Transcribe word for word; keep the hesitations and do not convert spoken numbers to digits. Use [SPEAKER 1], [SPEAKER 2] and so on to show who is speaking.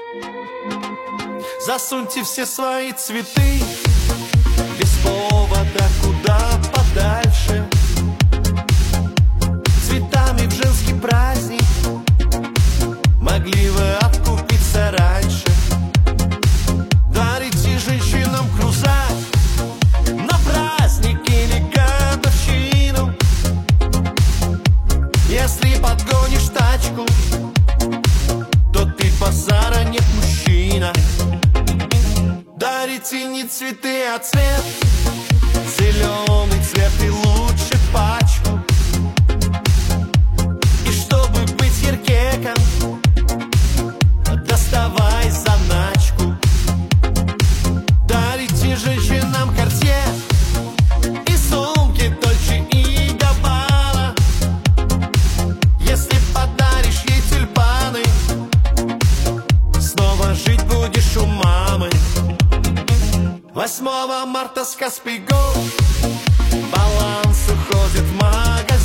[SPEAKER 1] Засуньте все свои цветы без повода куда подальше. Цветами в женский праздник могли вы откупиться раньше. Дарите женщинам крузак на праздник или годовщину. Если подгонишь тачку, то ты базара нет мужчина. Дарите не цветы, а цвет, зеленый цвет и лучше пачку. И чтобы быть еркеком, доставай заначку. Дарите женщинам Cartier и сумки Dolce и Gabbana. Если подаришь ей тюльпаны, снова жить будешь у мамы. восьмого марта с Каспий Голд баланс уходит в магазин.